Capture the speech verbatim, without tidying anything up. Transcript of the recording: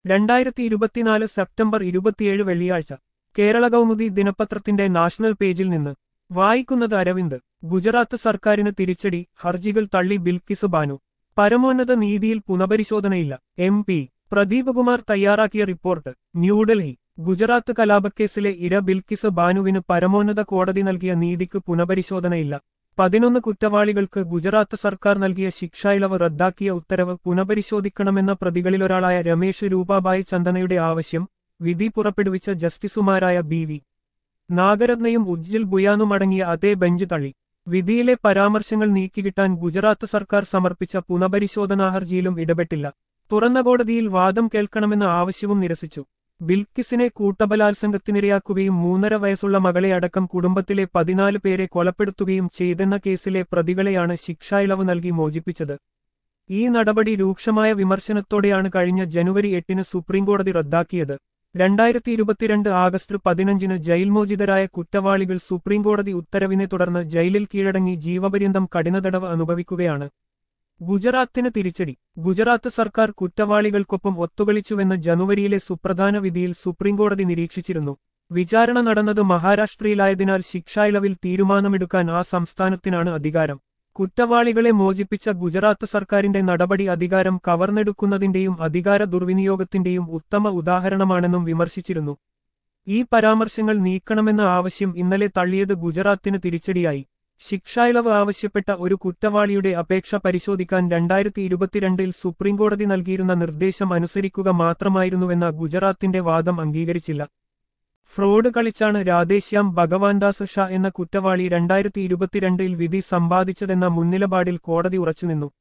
രണ്ടായിരത്തി ഇരുപത്തിനാല് സെപ്റ്റംബർ ഇരുപത്തിയേഴ് വെള്ളിയാഴ്ച കേരള കൗമുദി ദിനപത്രത്തിന്റെ നാഷണൽ പേജിൽ നിന്ന് വായിക്കുന്നത് അരവിന്ദ്. ഗുജറാത്ത് സർക്കാരിന് തിരിച്ചടി, ഹർജികൾ തള്ളി ബിൽക്കിസ് ബാനു. പരമോന്നത നീതിയിൽ പുനഃപരിശോധനയില്ല. എം പി പ്രദീപ് കുമാർ തയ്യാറാക്കിയ റിപ്പോർട്ട്. ന്യൂഡൽഹി. ഗുജറാത്ത് കലാപക്കേസിലെ ഇര ബിൽക്കിസ് ബാനുവിന് പരമോന്നത കോടതി നൽകിയ നീതിക്ക് പുനഃപരിശോധനയില്ല. പതിനൊന്ന് കുറ്റവാളികൾക്ക് ഗുജറാത്ത് സർക്കാർ നൽകിയ ശിക്ഷായിളവ് റദ്ദാക്കിയ ഉത്തരവ് പുനഃപരിശോധിക്കണമെന്ന പ്രതികളിലൊരാളായ രമേശ് രൂപാബായി ചന്ദനയുടെ ആവശ്യം വിധി പുറപ്പെടുവിച്ച ജസ്റ്റിസുമാരായ ബി വി നാഗരത്നയും ഉജ്ജിൽ ബുയാനുമടങ്ങിയ അതേ ബെഞ്ച് തള്ളി. വിധിയിലെ പരാമർശങ്ങൾ നീക്കിക്കിട്ടാൻ ഗുജറാത്ത് സർക്കാർ സമർപ്പിച്ച പുനഃപരിശോധനാ ഹർജിയിലും ഇടപെട്ടില്ല. തുറന്ന കോടതിയിൽ വാദം കേൾക്കണമെന്ന ആവശ്യവും നിരസിച്ചു. ബിൽക്കിസിനെ കൂട്ടബലാത്സംഗത്തിനിരയാക്കുകയും മൂന്നര വയസ്സുള്ള മകളെ അടക്കം കുടുംബത്തിലെ പതിനാല് പേരെ കൊലപ്പെടുത്തുകയും ചെയ്തെന്ന കേസിലെ പ്രതികളെയാണ് ശിക്ഷായിളവ് നൽകി മോചിപ്പിച്ചത്. ഈ നടപടി രൂക്ഷമായ വിമർശനത്തോടെയാണ് കഴിഞ്ഞ ജനുവരി എട്ടിന് സുപ്രീംകോടതി റദ്ദാക്കിയത്. രണ്ടായിരത്തി ഇരുപത്തിരണ്ട് ആഗസ്റ്റ് പതിനഞ്ചിന് ജയിൽമോചിതരായ കുറ്റവാളികൾ സുപ്രീംകോടതി ഉത്തരവിനെ തുടർന്ന് ജയിലിൽ കീഴടങ്ങി ജീവപര്യന്തം കഠിനതടവ് അനുഭവിക്കുകയാണ്. ഗുജറാത്തിന് തിരിച്ചടി. ഗുജറാത്ത് സർക്കാർ കുറ്റവാളികൾക്കൊപ്പം ഒത്തുകളിച്ചുവെന്ന് ജനുവരിയിലെ സുപ്രധാന വിധിയിൽ സുപ്രീംകോടതി നിരീക്ഷിച്ചിരുന്നു. വിചാരണ നടന്നത് മഹാരാഷ്ട്രയിലായതിനാൽ ശിക്ഷായിളവിൽ തീരുമാനമെടുക്കാൻ ആ സംസ്ഥാനത്തിനാണ് അധികാരം. കുറ്റവാളികളെ മോചിപ്പിച്ച ഗുജറാത്ത് സർക്കാരിന്റെ നടപടി അധികാരം കവർന്നെടുക്കുന്നതിന്റെയും അധികാര ദുർവിനിയോഗത്തിന്റെയും ഉത്തമ ഉദാഹരണമാണെന്നും വിമർശിച്ചിരുന്നു. ഈ പരാമർശങ്ങൾ നീക്കണമെന്ന ആവശ്യം ഇന്നലെ തള്ളിയത് ഗുജറാത്തിന് തിരിച്ചടിയായി. ശിക്ഷായിളവ് ആവശ്യപ്പെട്ട ഒരു കുറ്റവാളിയുടെ അപേക്ഷ പരിശോധിക്കാൻ രണ്ടായിരത്തി ഇരുപത്തിരണ്ടിൽ സുപ്രീംകോടതി നൽകിയിരുന്ന നിർദ്ദേശം അനുസരിക്കുക മാത്രമായിരുന്നുവെന്ന ഗുജറാത്തിന്റെ വാദം അംഗീകരിച്ചില്ല. ഫ്രോഡ് കളിച്ചാണ് രാധേശ്യാം ഭഗവാൻദാസ് ഷാ എന്ന കുറ്റവാളി രണ്ടായിരത്തി ഇരുപത്തിരണ്ടിൽ വിധി സമ്പാദിച്ചതെന്ന മുൻനിലപാടിൽ കോടതി ഉറച്ചുനിന്നു.